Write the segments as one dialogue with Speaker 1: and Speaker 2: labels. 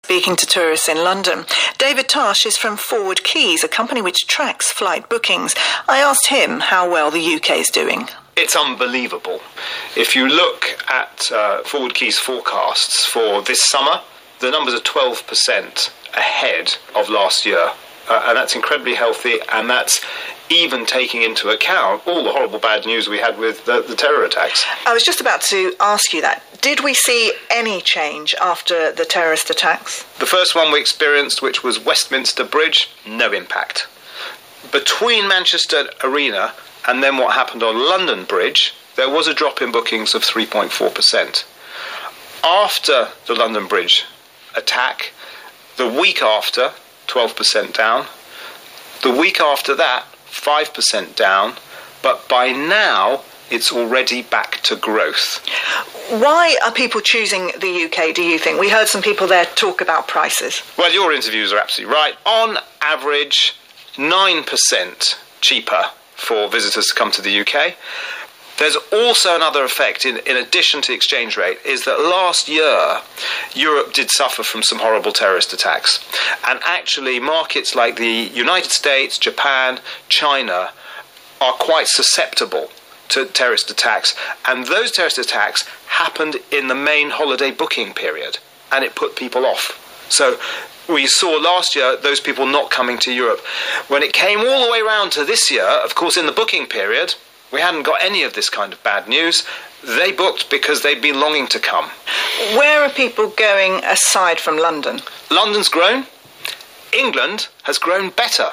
Speaker 1: Speaking to tourists in London. David Tash is from Forward Keys, a company which tracks flight bookings. I asked him how well the UK is doing.
Speaker 2: It's unbelievable. If you look at Forward Keys forecasts for this summer, the numbers are 12% ahead of last year. And that's incredibly healthy, and that's even taking into account all the horrible bad news we had with the terror attacks.
Speaker 1: I was just about to ask you that. Did we see any change after the terrorist attacks?
Speaker 2: The first one we experienced, which was Westminster Bridge, no impact. Between Manchester Arena and then what happened on London Bridge, there was a drop in bookings of 3.4%. After the London Bridge attack, the week after, 12% down. The week after that, 5% down. But by now, it's already back to growth.
Speaker 1: Why are people choosing the UK, do you think? We heard some people there talk about prices.
Speaker 2: Well, your interviews are absolutely right. On average, 9% cheaper for visitors to come to the UK. There's also another effect, in addition to the exchange rate, is that last year Europe did suffer from some horrible terrorist attacks. And actually markets like the United States, Japan, China are quite susceptible to terrorist attacks. And those terrorist attacks happened in the main holiday booking period, and it put people off. So we saw last year those people not coming to Europe. When it came all the way round to this year, of course, in the booking period, we hadn't got any of this kind of bad news. They booked because they'd been longing to come.
Speaker 1: Where are people going aside from London?
Speaker 2: London's grown. England has grown better.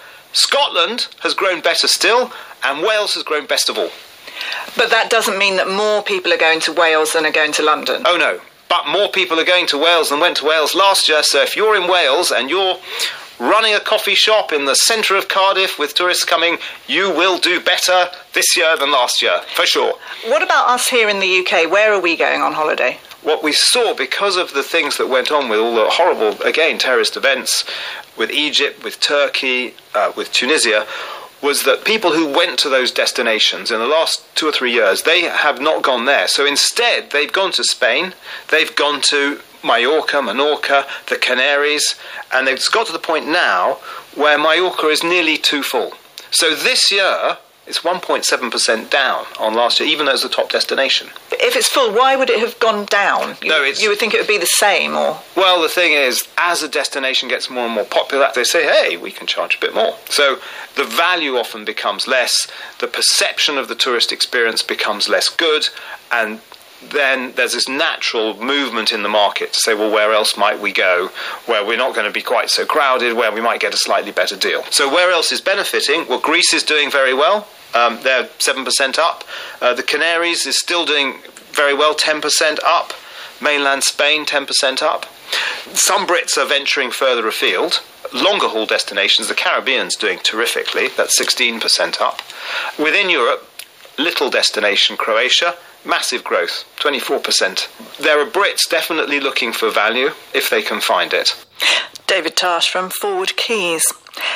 Speaker 2: Scotland has grown better still. And Wales has grown best of all.
Speaker 1: But that doesn't mean that more people are going to Wales than are going to London.
Speaker 2: Oh, no. But more people are going to Wales than went to Wales last year. So if you're in Wales and you're running a coffee shop in the centre of Cardiff with tourists coming, you will do better this year than last year, for sure.
Speaker 1: What about us here in the UK? Where are we going on holiday?
Speaker 2: What we saw, because of the things that went on with all the horrible, again, terrorist events, with Egypt, with Turkey, with Tunisia, was that people who went to those destinations in the last 2 or 3 years, they have not gone there. So instead, they've gone to Spain, they've gone to Mallorca, Menorca, the Canaries, and it's got to the point now where Mallorca is nearly too full. So this year, it's 1.7% down on last year, even though it's the top destination.
Speaker 1: If it's full, why would it have gone down? You would think it would be the same, or?
Speaker 2: Well, the thing is, as a destination gets more and more popular, they say, hey, we can charge a bit more. So the value often becomes less, the perception of the tourist experience becomes less good, and then there's this natural movement in the market to say, well, where else might we go where we're not going to be quite so crowded, where we might get a slightly better deal. So where else is benefiting? Well, Greece is doing very well. They're 7% up. The Canaries is still doing very well, 10% up. Mainland Spain, 10% up. Some Brits are venturing further afield. Longer haul destinations, the Caribbean's doing terrifically. That's 16% up. Within Europe, little destination, Croatia, massive growth, 24%. There are Brits definitely looking for value if they can find it.
Speaker 1: David Tash from Forward Keys.